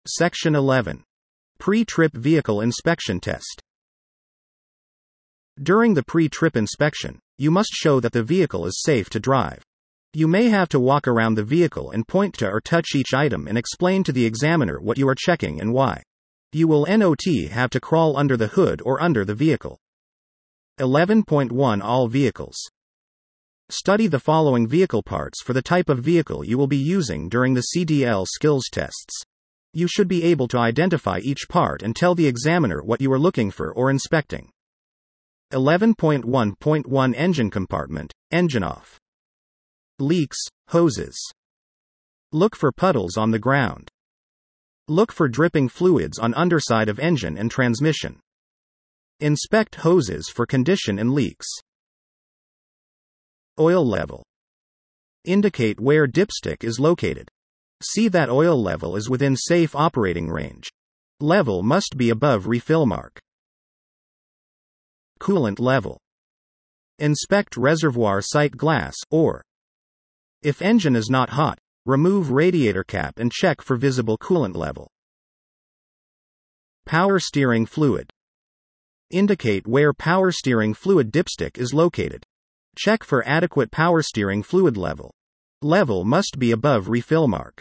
Section 11. Pre-trip vehicle inspection test. During the pre-trip inspection, you must show that the vehicle is safe to drive. You may have to walk around the vehicle and point to or touch each item and explain to the examiner what you are checking and why. You will not have to crawl under the hood or under the vehicle. 11.1 All vehicles. Study the following vehicle parts for the type of vehicle you will be using during the CDL skills tests. You should be able to identify each part and tell the examiner what you are looking for or inspecting. 11.1.1 Engine compartment, engine off. Leaks, hoses. Look for puddles on the ground. Look for dripping fluids on underside of engine and transmission. Inspect hoses for condition and leaks. Oil level. Indicate where dipstick is located. See that oil level is within safe operating range. Level must be above refill mark. Coolant level. Inspect reservoir sight glass, or, if engine is not hot, remove radiator cap and check for visible coolant level. Power steering fluid. Indicate where power steering fluid dipstick is located. Check for adequate power steering fluid level. Level must be above refill mark.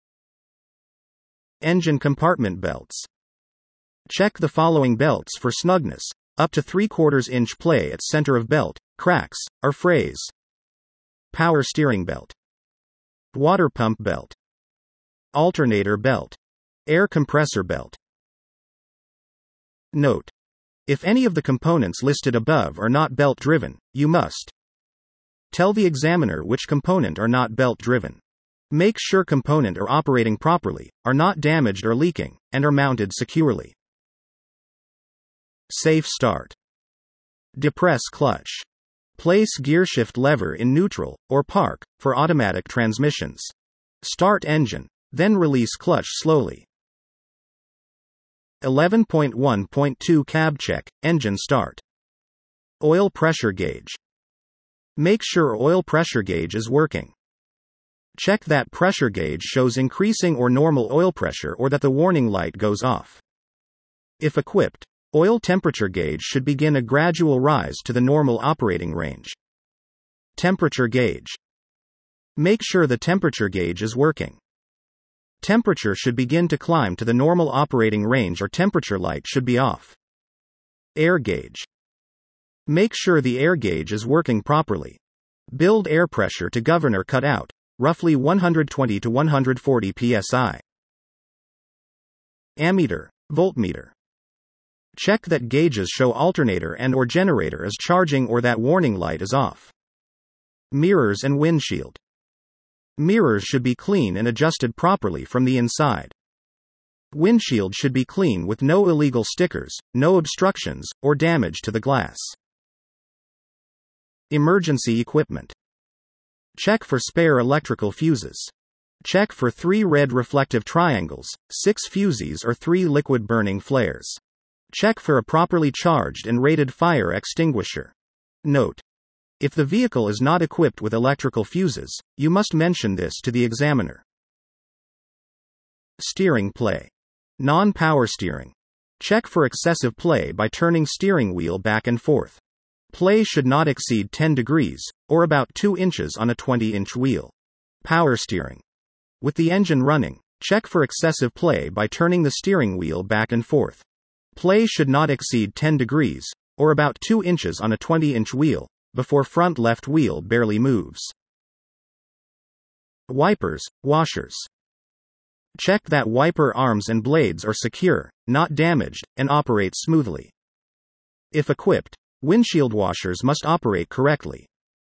Engine compartment belts. Check the following belts for snugness: up to 3/4 inch play at center of belt, cracks, or frays. Power steering belt. Water pump belt. Alternator belt. Air compressor belt. Note: if any of the components listed above are not belt driven, you must tell the examiner which component are not belt driven. Make sure component are operating properly, are not damaged or leaking, and are mounted securely. Safe start. Depress clutch. Place gearshift lever in neutral, or park, for automatic transmissions. Start engine, then release clutch slowly. 11.1.2 Cab check, engine start. Oil pressure gauge. Make sure oil pressure gauge is working. Check that pressure gauge shows increasing or normal oil pressure or that the warning light goes off. If equipped, oil temperature gauge should begin a gradual rise to the normal operating range. Temperature gauge. Make sure the temperature gauge is working. Temperature should begin to climb to the normal operating range or temperature light should be off. Air gauge. Make sure the air gauge is working properly. Build air pressure to governor cut out, roughly 120 to 140 psi. Ammeter, voltmeter. Check that gauges show alternator and/or generator is charging or that warning light is off. Mirrors and windshield. Mirrors should be clean and adjusted properly from the inside. Windshield should be clean with no illegal stickers, no obstructions, or damage to the glass. Emergency equipment. Check for spare electrical fuses. Check for 3 red reflective triangles, 6 fusees or 3 liquid burning flares. Check for a properly charged and rated fire extinguisher. Note: if the vehicle is not equipped with electrical fuses, you must mention this to the examiner. Steering play. Non-power steering. Check for excessive play by turning steering wheel back and forth. Play should not exceed 10 degrees, or about 2 inches on a 20-inch wheel. Power steering. With the engine running, check for excessive play by turning the steering wheel back and forth. Play should not exceed 10 degrees, or about 2 inches on a 20-inch wheel, before front left wheel barely moves. Wipers, washers. Check that wiper arms and blades are secure, not damaged, and operate smoothly. If equipped, windshield washers must operate correctly.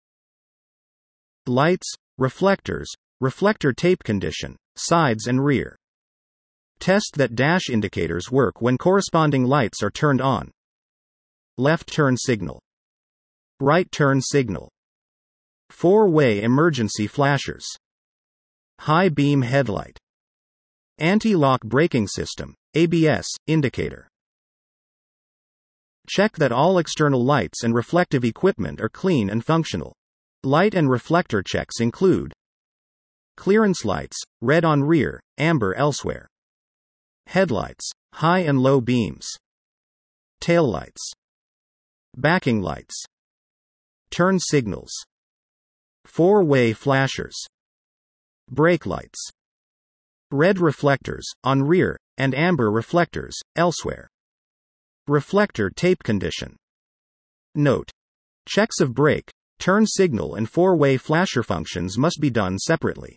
Lights, reflectors, reflector tape condition, sides and rear. Test that dash indicators work when corresponding lights are turned on. Left turn signal. Right turn signal. 4-way emergency flashers. High beam headlight. Anti-lock braking system, ABS, indicator. Check that all external lights and reflective equipment are clean and functional. Light and reflector checks include clearance lights, red on rear, amber elsewhere. Headlights, high and low beams. Taillights. Backing lights. Turn signals. Four-way flashers. Brake lights. Red reflectors, on rear, and amber reflectors, elsewhere. Reflector tape condition. Note: checks of brake, turn signal and four-way flasher functions must be done separately.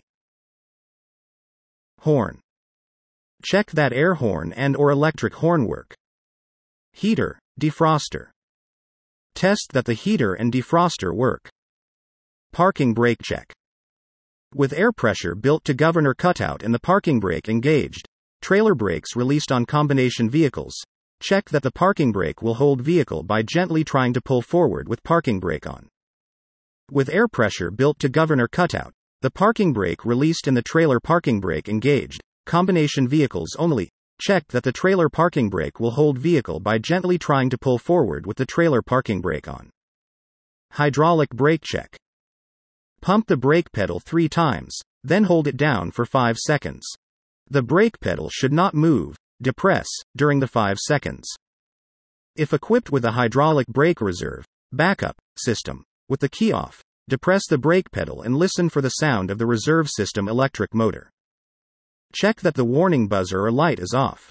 Horn. Check that air horn and/or electric horn work. Heater, defroster. Test that the heater and defroster work. Parking brake check. With air pressure built to governor cutout and the parking brake engaged, trailer brakes released on combination vehicles, check that the parking brake will hold vehicle by gently trying to pull forward with parking brake on. With air pressure built to governor cutout, the parking brake released and the trailer parking brake engaged, combination vehicles only, check that the trailer parking brake will hold vehicle by gently trying to pull forward with the trailer parking brake on. Hydraulic brake check. Pump the brake pedal 3 times, then hold it down for 5 seconds. The brake pedal should not move, depress, during the 5 seconds. If equipped with a hydraulic brake reserve, backup, system, with the key off, depress the brake pedal and listen for the sound of the reserve system electric motor. Check that the warning buzzer or light is off.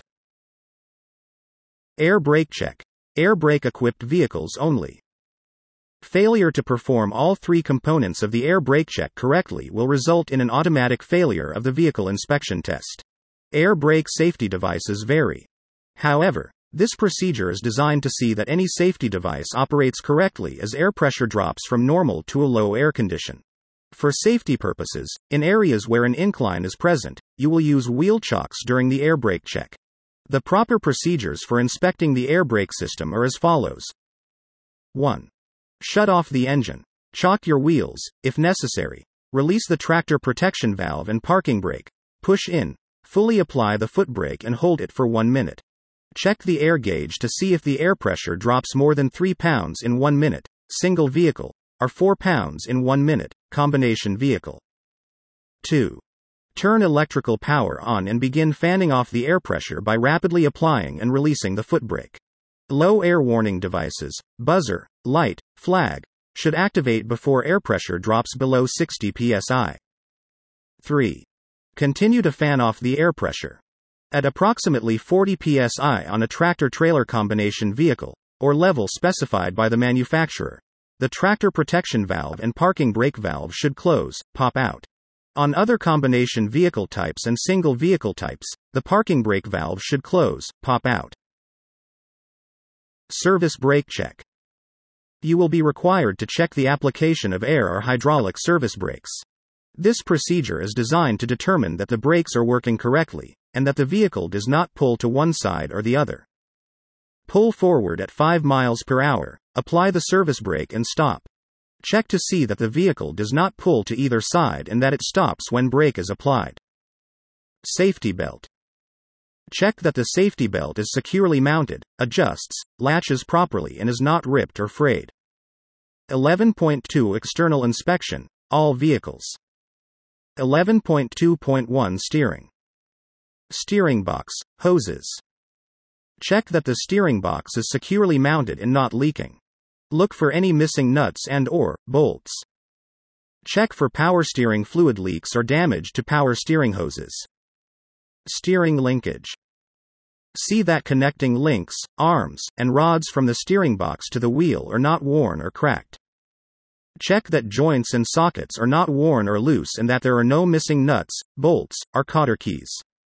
Air brake check. Air brake equipped vehicles only. Failure to perform all 3 components of the air brake check correctly will result in an automatic failure of the vehicle inspection test. Air brake safety devices vary. However, this procedure is designed to see that any safety device operates correctly as air pressure drops from normal to a low air condition. For safety purposes, in areas where an incline is present, you will use wheel chocks during the air brake check. The proper procedures for inspecting the air brake system are as follows. 1. Shut off the engine. Chock your wheels, if necessary. Release the tractor protection valve and parking brake. Push in. Fully apply the foot brake and hold it for 1 minute. Check the air gauge to see if the air pressure drops more than 3 pounds in 1 minute, single vehicle, or 4 pounds in 1 minute, combination vehicle. 2. Turn electrical power on and begin fanning off the air pressure by rapidly applying and releasing the foot brake. Low air warning devices, buzzer, light, flag, should activate before air pressure drops below 60 psi. 3. Continue to fan off the air pressure. At approximately 40 psi on a tractor-trailer combination vehicle, or level specified by the manufacturer, the tractor protection valve and parking brake valve should close, pop out. On other combination vehicle types and single vehicle types, the parking brake valve should close, pop out. Service brake check. You will be required to check the application of air or hydraulic service brakes. This procedure is designed to determine that the brakes are working correctly, and that the vehicle does not pull to one side or the other. Pull forward at 5 miles per hour, apply the service brake and stop. Check to see that the vehicle does not pull to either side and that it stops when brake is applied. Safety belt. Check that the safety belt is securely mounted, adjusts, latches properly and is not ripped or frayed. 11.2 External inspection, all vehicles. 11.2.1 Steering. Steering box, hoses. Check that the steering box is securely mounted and not leaking. Look for any missing nuts and/or bolts. Check for power steering fluid leaks or damage to power steering hoses. Steering linkage. See that connecting links, arms, and rods from the steering box to the wheel are not worn or cracked. Check that joints and sockets are not worn or loose and that there are no missing nuts, bolts, or cotter keys.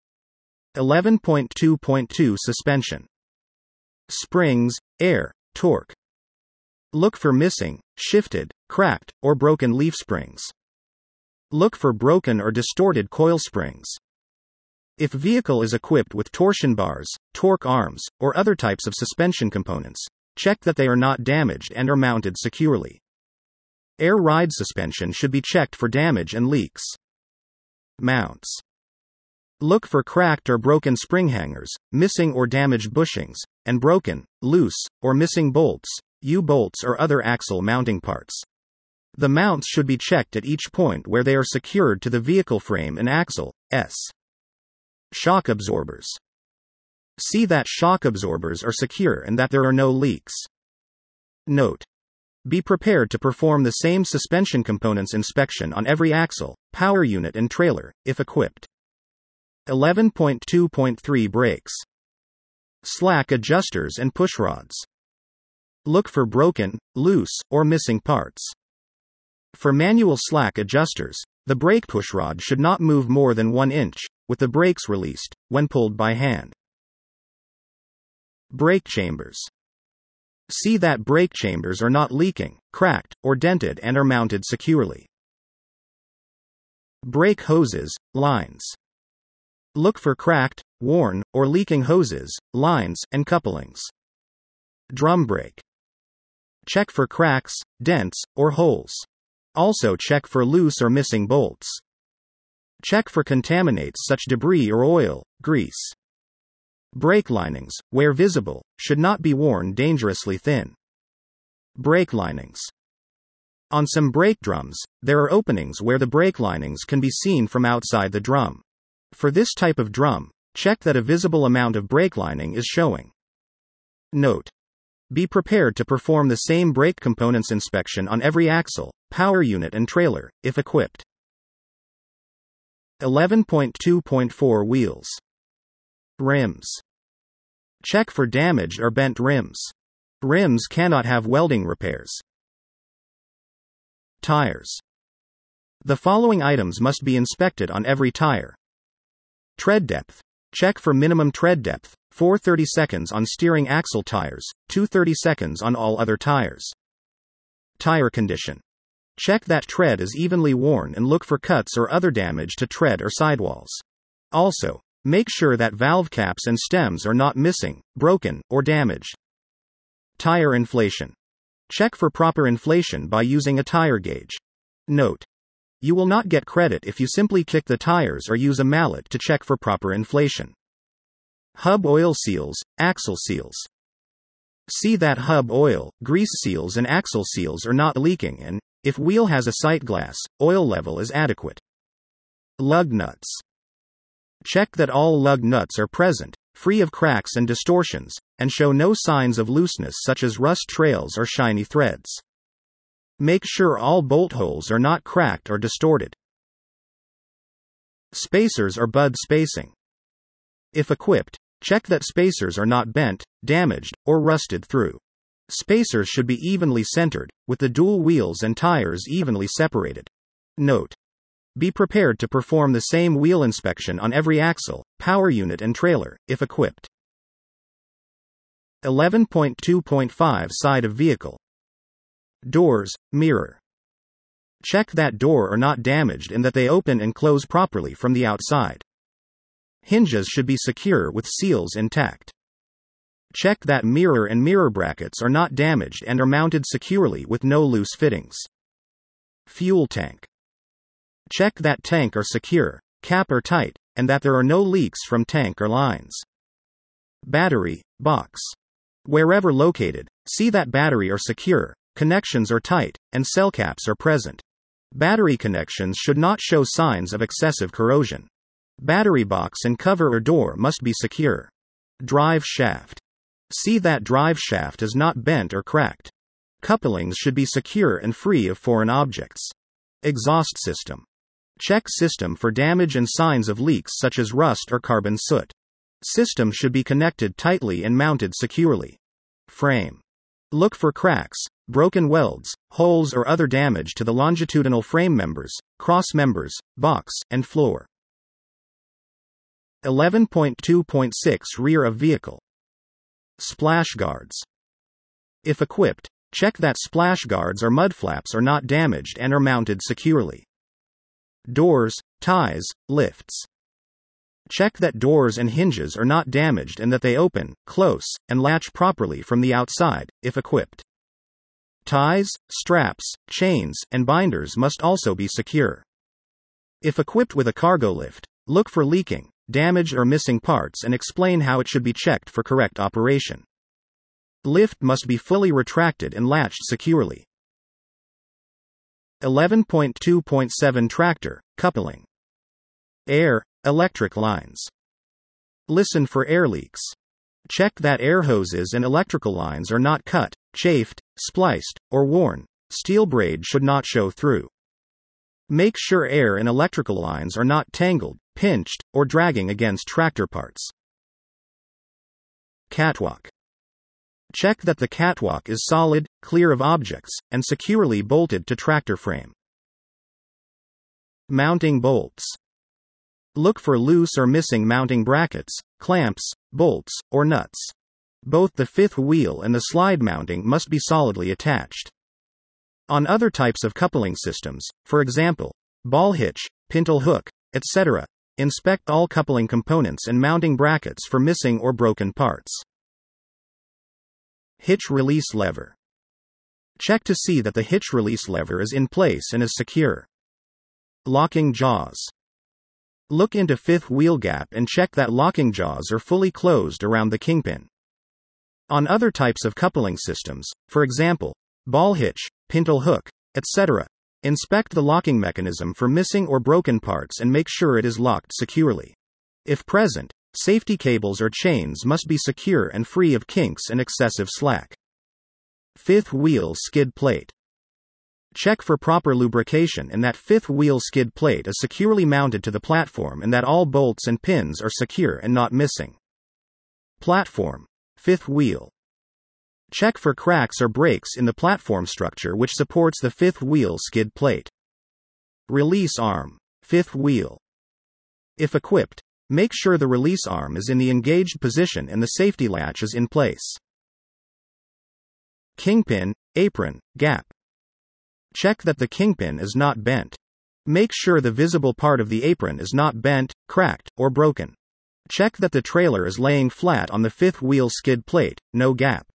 11.2.2 Suspension. Springs, air, torque. Look for missing, shifted, cracked, or broken leaf springs. Look for broken or distorted coil springs. If vehicle is equipped with torsion bars, torque arms, or other types of suspension components, check that they are not damaged and are mounted securely. Air ride suspension should be checked for damage and leaks. Mounts. Look for cracked or broken spring hangers, missing or damaged bushings, and broken, loose, or missing bolts, U-bolts or other axle mounting parts. The mounts should be checked at each point where they are secured to the vehicle frame and axle. Shock absorbers. See that shock absorbers are secure and that there are no leaks. Note: be prepared to perform the same suspension components inspection on every axle, power unit and trailer, if equipped. 11.2.3 Brakes. Slack adjusters and pushrods. Look for broken, loose, or missing parts. For manual slack adjusters, the brake pushrod should not move more than 1 inch, with the brakes released, when pulled by hand. Brake chambers. See that brake chambers are not leaking, cracked, or dented and are mounted securely. Brake hoses, lines. Look for cracked, worn, or leaking hoses, lines, and couplings. Drum brake. Check for cracks, dents, or holes. Also check for loose or missing bolts. Check for contaminants such debris or oil, grease. Brake linings, where visible, should not be worn dangerously thin. Brake linings. On some brake drums, there are openings where the brake linings can be seen from outside the drum. For this type of drum, check that a visible amount of brake lining is showing. Note: be prepared to perform the same brake components inspection on every axle, power unit and trailer, if equipped. 11.2.4 Wheels. Rims. Check for damaged or bent rims. Rims cannot have welding repairs. Tires. The following items must be inspected on every tire. Tread depth. Check for minimum tread depth, 4/30 seconds on steering axle tires, 2/30 seconds on all other tires. Tire condition. Check that tread is evenly worn and look for cuts or other damage to tread or sidewalls. Also, make sure that valve caps and stems are not missing, broken, or damaged. Tire inflation. Check for proper inflation by using a tire gauge. Note: you will not get credit if you simply kick the tires or use a mallet to check for proper inflation. Hub oil seals, axle seals. See that hub oil, grease seals and axle seals are not leaking and, if wheel has a sight glass, oil level is adequate. Lug nuts. Check that all lug nuts are present, free of cracks and distortions, and show no signs of looseness such as rust trails or shiny threads. Make sure all bolt holes are not cracked or distorted. Spacers or bud spacing. If equipped, check that spacers are not bent, damaged, or rusted through. Spacers should be evenly centered, with the dual wheels and tires evenly separated. Note: be prepared to perform the same wheel inspection on every axle, power unit and trailer, if equipped. 11.2.5 Side of vehicle. Doors, mirror. Check that door are not damaged and that they open and close properly from the outside. Hinges should be secure with seals intact. Check that mirror and mirror brackets are not damaged and are mounted securely with no loose fittings. Fuel tank. Check that tank are secure, cap are tight, and that there are no leaks from tank or lines. Battery, box. Wherever located, see that battery are secure, connections are tight, and cell caps are present. Battery connections should not show signs of excessive corrosion. Battery box and cover or door must be secure. Drive shaft. See that drive shaft is not bent or cracked. Couplings should be secure and free of foreign objects. Exhaust system. Check system for damage and signs of leaks such as rust or carbon soot. System should be connected tightly and mounted securely. Frame. Look for cracks, broken welds, holes or other damage to the longitudinal frame members, cross members, box, and floor. 11.2.6 Rear of vehicle. Splash guards. If equipped, check that splash guards or mud flaps are not damaged and are mounted securely. Doors, ties, lifts. Check that doors and hinges are not damaged and that they open, close, and latch properly from the outside, if equipped. Ties, straps, chains, and binders must also be secure. If equipped with a cargo lift, look for leaking, damage or missing parts and explain how it should be checked for correct operation. Lift must be fully retracted and latched securely. 11.2.7 Tractor, coupling. Air, electric lines. Listen for air leaks. Check that air hoses and electrical lines are not cut, chafed, spliced, or worn. Steel braid should not show through. Make sure air and electrical lines are not tangled, pinched, or dragging against tractor parts. Catwalk. Check that the catwalk is solid, clear of objects, and securely bolted to tractor frame. Mounting bolts. Look for loose or missing mounting brackets, clamps, bolts, or nuts. Both the fifth wheel and the slide mounting must be solidly attached. On other types of coupling systems, for example, ball hitch, pintle hook, etc., inspect all coupling components and mounting brackets for missing or broken parts. Hitch release lever. Check to see that the hitch release lever is in place and is secure. Locking jaws. Look into fifth wheel gap and check that locking jaws are fully closed around the kingpin. On other types of coupling systems, for example, ball hitch, pintle hook, etc., inspect the locking mechanism for missing or broken parts and make sure it is locked securely. If present, safety cables or chains must be secure and free of kinks and excessive slack. Fifth wheel skid plate. Check for proper lubrication and that fifth wheel skid plate is securely mounted to the platform and that all bolts and pins are secure and not missing. Platform. Fifth wheel. Check for cracks or breaks in the platform structure which supports the fifth wheel skid plate. Release arm. Fifth wheel. If equipped, make sure the release arm is in the engaged position and the safety latch is in place. Kingpin, apron, gap. Check that the kingpin is not bent. Make sure the visible part of the apron is not bent, cracked, or broken. Check that the trailer is laying flat on the fifth wheel skid plate, no gap.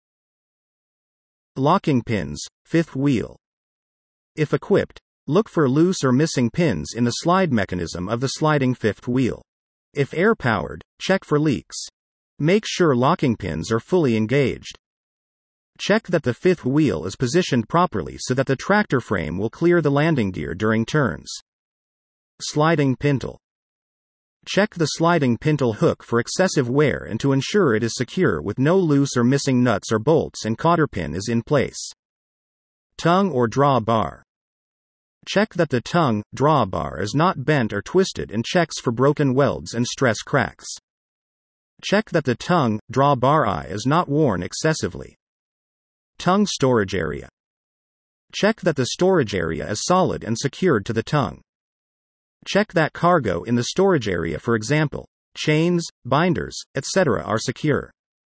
Locking pins, fifth wheel. If equipped, look for loose or missing pins in the slide mechanism of the sliding fifth wheel. If air-powered, check for leaks. Make sure locking pins are fully engaged. Check that the fifth wheel is positioned properly so that the tractor frame will clear the landing gear during turns. Sliding pintle. Check the sliding pintle hook for excessive wear and to ensure it is secure with no loose or missing nuts or bolts and cotter pin is in place. Tongue or draw bar. Check that the tongue, draw bar is not bent or twisted and checks for broken welds and stress cracks. Check that the tongue, draw bar eye is not worn excessively. Tongue storage area. Check that the storage area is solid and secured to the tongue. Check that cargo in the storage area, for example, chains, binders, etc., are secure.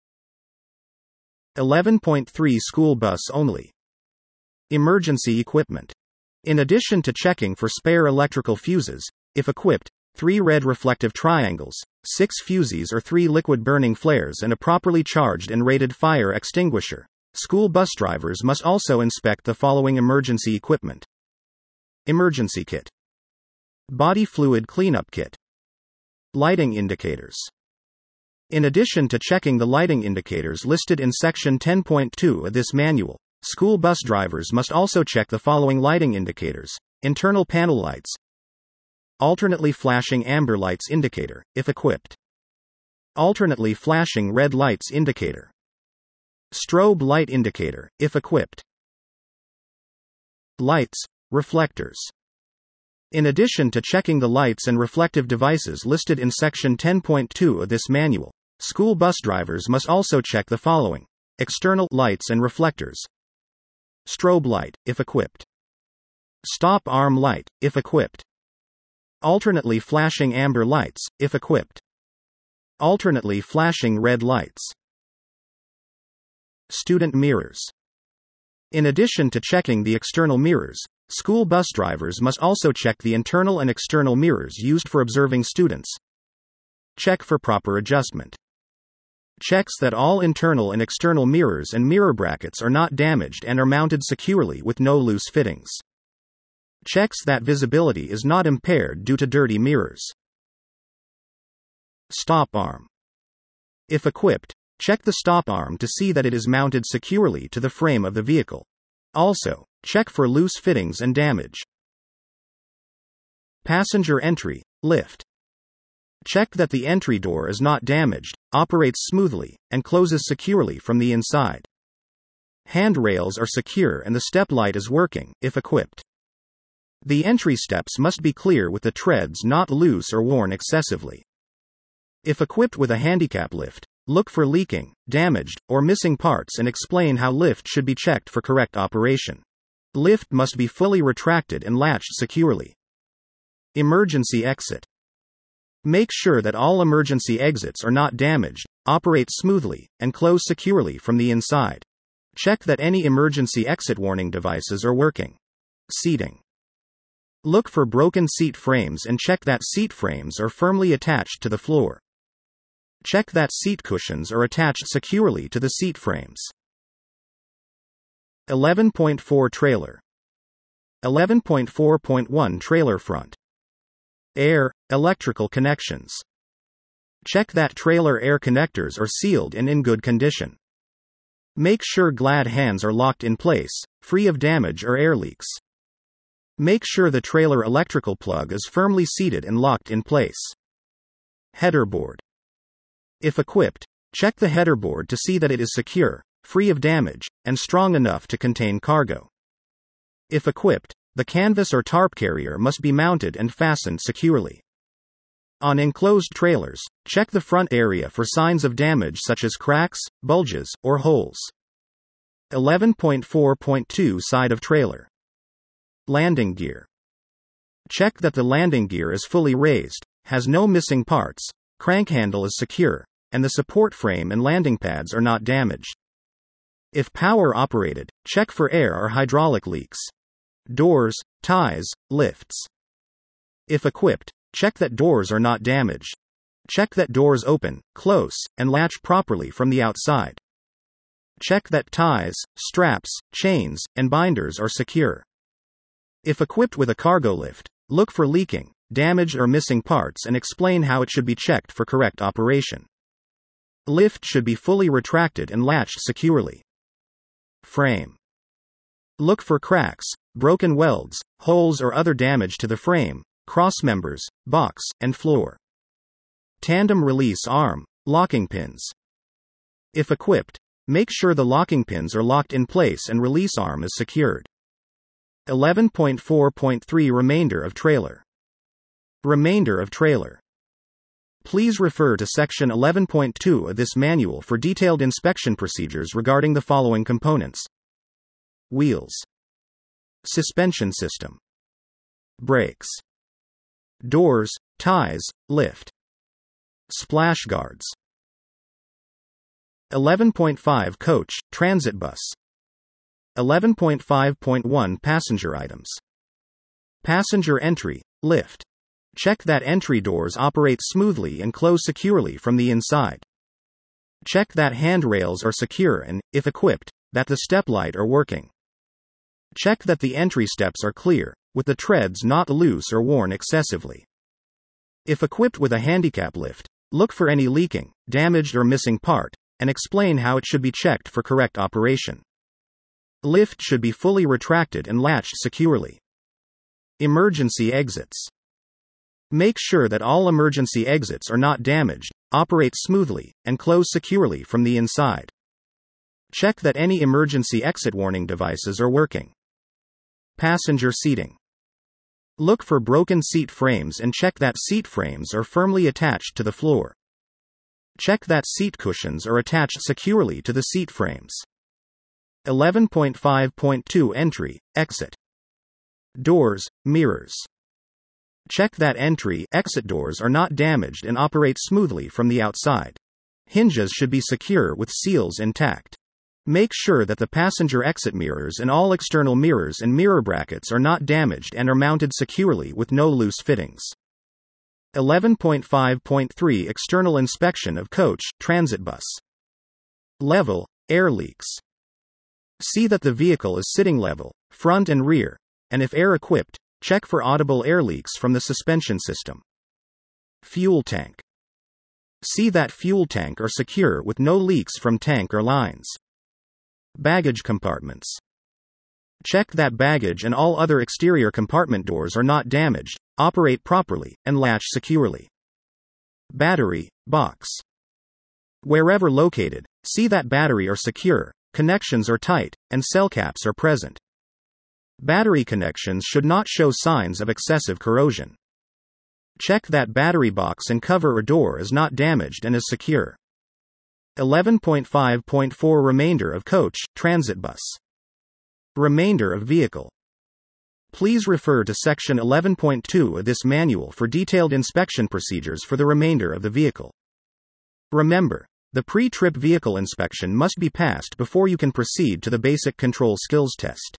11.3 School bus only. Emergency equipment. In addition to checking for spare electrical fuses, if equipped, 3 red reflective triangles, 6 fuses or 3 liquid burning flares and a properly charged and rated fire extinguisher, school bus drivers must also inspect the following emergency equipment. Emergency kit. Body fluid cleanup kit. Lighting indicators. In addition to checking the lighting indicators listed in section 10.2 of this manual, school bus drivers must also check the following lighting indicators: internal panel lights, alternately flashing amber lights indicator, if equipped, alternately flashing red lights indicator, strobe light indicator, if equipped, lights, reflectors. In addition to checking the lights and reflective devices listed in section 10.2 of this manual, school bus drivers must also check the following: external lights and reflectors, strobe light, if equipped, stop arm light, if equipped, alternately flashing amber lights, if equipped, alternately flashing red lights. Student mirrors. In addition to checking the external mirrors, school bus drivers must also check the internal and external mirrors used for observing students. Check for proper adjustment. Checks that all internal and external mirrors and mirror brackets are not damaged and are mounted securely with no loose fittings. Checks that visibility is not impaired due to dirty mirrors. Stop arm. If equipped, check the stop arm to see that it is mounted securely to the frame of the vehicle. Also, check for loose fittings and damage. Passenger entry, lift. Check that the entry door is not damaged, operates smoothly, and closes securely from the inside. Handrails are secure and the step light is working, if equipped. The entry steps must be clear with the treads not loose or worn excessively. If equipped with a handicap lift, look for leaking, damaged, or missing parts and explain how lift should be checked for correct operation. Lift must be fully retracted and latched securely. Emergency exit. Make sure that all emergency exits are not damaged, operate smoothly, and close securely from the inside. Check that any emergency exit warning devices are working. Seating. Look for broken seat frames and check that seat frames are firmly attached to the floor. Check that seat cushions are attached securely to the seat frames. 11.4 Trailer. 11.4.1 Trailer front. Air, electrical connections. Check that trailer air connectors are sealed and in good condition. Make sure glad hands are locked in place, free of damage or air leaks. Make sure the trailer electrical plug is firmly seated and locked in place. Header board. If equipped, check the header board to see that it is secure, free of damage, and strong enough to contain cargo. If equipped, the canvas or tarp carrier must be mounted and fastened securely. On enclosed trailers, check the front area for signs of damage such as cracks, bulges, or holes. 11.4.2 Side of trailer. Landing gear. Check that the landing gear is fully raised, has no missing parts, crank handle is secure, and the support frame and landing pads are not damaged. If power operated, check for air or hydraulic leaks. Doors, ties, lifts. If equipped, check that doors are not damaged. Check that doors open, close, and latch properly from the outside. Check that ties, straps, chains, and binders are secure. If equipped with a cargo lift, look for leaking, damaged or missing parts and explain how it should be checked for correct operation. Lift should be fully retracted and latched securely. Frame. Look for cracks, broken welds, holes or other damage to the frame, cross members, box, and floor. Tandem release arm, locking pins. If equipped, make sure the locking pins are locked in place and release arm is secured. 11.4.3 Remainder of trailer. Remainder of trailer. Please refer to section 11.2 of this manual for detailed inspection procedures regarding the following components. Wheels. Suspension system. Brakes. Doors, ties, lift. Splash guards. 11.5 Coach, transit bus. 11.5.1 Passenger items. Passenger entry, lift. Check that entry doors operate smoothly and close securely from the inside. Check that handrails are secure and, if equipped, that the step light are working. Check that the entry steps are clear, with the treads not loose or worn excessively. If equipped with a handicap lift, look for any leaking, damaged or missing part, and explain how it should be checked for correct operation. Lift should be fully retracted and latched securely. Emergency exits. Make sure that all emergency exits are not damaged, operate smoothly, and close securely from the inside. Check that any emergency exit warning devices are working. Passenger seating. Look for broken seat frames and check that seat frames are firmly attached to the floor. Check that seat cushions are attached securely to the seat frames. 11.5.2 Entry, exit. Doors, mirrors. Check that entry, exit doors are not damaged and operate smoothly from the outside. Hinges should be secure with seals intact. Make sure that the passenger exit mirrors and all external mirrors and mirror brackets are not damaged and are mounted securely with no loose fittings. 11.5.3 External inspection of coach, transit bus. Level, air leaks. See that the vehicle is sitting level, front and rear, and if air equipped, check for audible air leaks from the suspension system. Fuel tank. See that fuel tank are secure with no leaks from tank or lines. Baggage compartments. Check that baggage and all other exterior compartment doors are not damaged, operate properly, and latch securely. Battery, box. Wherever located, see that battery are secure, connections are tight, and cell caps are present. Battery connections should not show signs of excessive corrosion. Check that battery box and cover or door is not damaged and is secure. 11.5.4 Remainder of coach, transit bus. Remainder of vehicle. Please refer to section 11.2 of this manual for detailed inspection procedures for the remainder of the vehicle. Remember, the pre-trip vehicle inspection must be passed before you can proceed to the basic control skills test.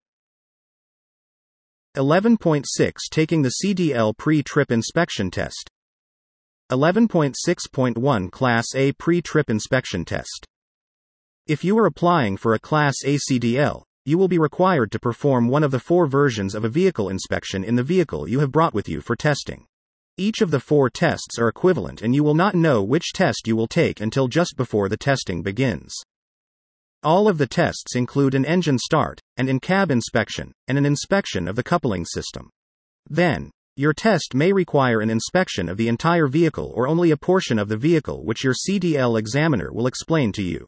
11.6 Taking the CDL pre-trip inspection test. 11.6.1 Class A pre-trip inspection test. If you are applying for a Class A CDL, you will be required to perform one of the 4 versions of a vehicle inspection in the vehicle you have brought with you for testing. Each of the 4 tests are equivalent and you will not know which test you will take until just before the testing begins. All of the tests include an engine start, an in-cab inspection, and an inspection of the coupling system. Then, your test may require an inspection of the entire vehicle or only a portion of the vehicle, which your CDL examiner will explain to you.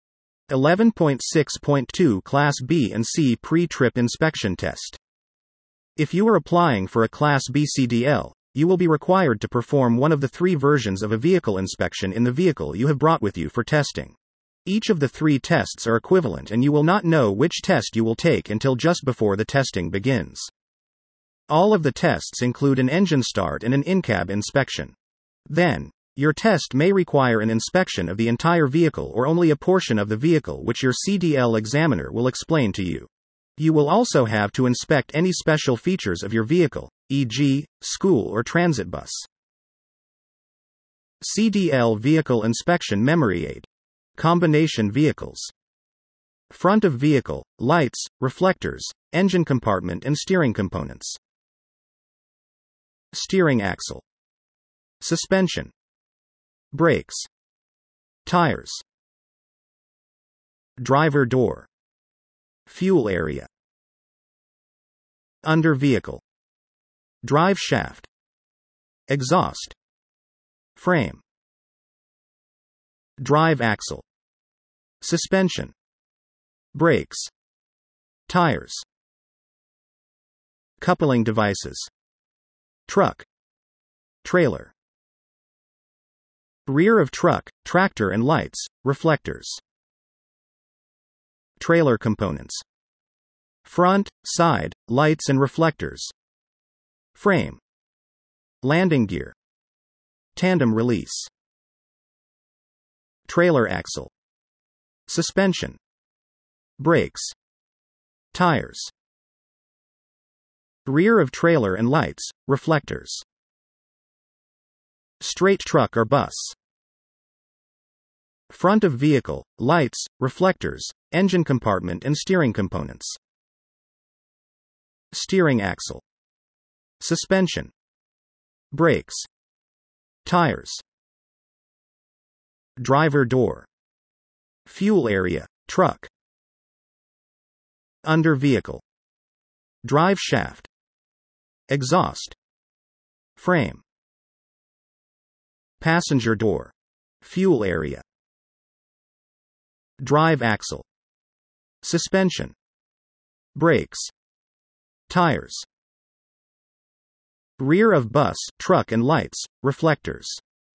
11.6.2 Class B and C pre-trip inspection test. If you are applying for a Class B CDL, you will be required to perform one of the 3 versions of a vehicle inspection in the vehicle you have brought with you for testing. Each of the 3 tests are equivalent and you will not know which test you will take until just before the testing begins. All of the tests include an engine start and an in-cab inspection. Then, your test may require an inspection of the entire vehicle or only a portion of the vehicle, which your CDL examiner will explain to you. You will also have to inspect any special features of your vehicle, e.g., school or transit bus. CDL Vehicle Inspection Memory Aid. Combination vehicles. Front of vehicle, lights, reflectors, engine compartment and steering components. Steering axle. Suspension. Brakes. Tires. Driver door. Fuel area. Under vehicle. Drive shaft. Exhaust. Frame. Drive axle. Suspension. Brakes. Tires. Coupling devices. Truck. Trailer. Rear of truck, tractor and lights, reflectors. Trailer components. Front, side, lights and reflectors. Frame. Landing gear. Tandem release. Trailer axle. Suspension. Brakes. Tires. Rear of trailer and lights, reflectors. Straight truck or bus. Front of vehicle, lights, reflectors, engine compartment and steering components. Steering axle. Suspension. Brakes. Tires. Driver door. Fuel area, truck. Under vehicle. Drive shaft. Exhaust. Frame. Passenger door. Fuel area. Drive axle. Suspension. Brakes. Tires. Rear of bus, truck and lights, reflectors.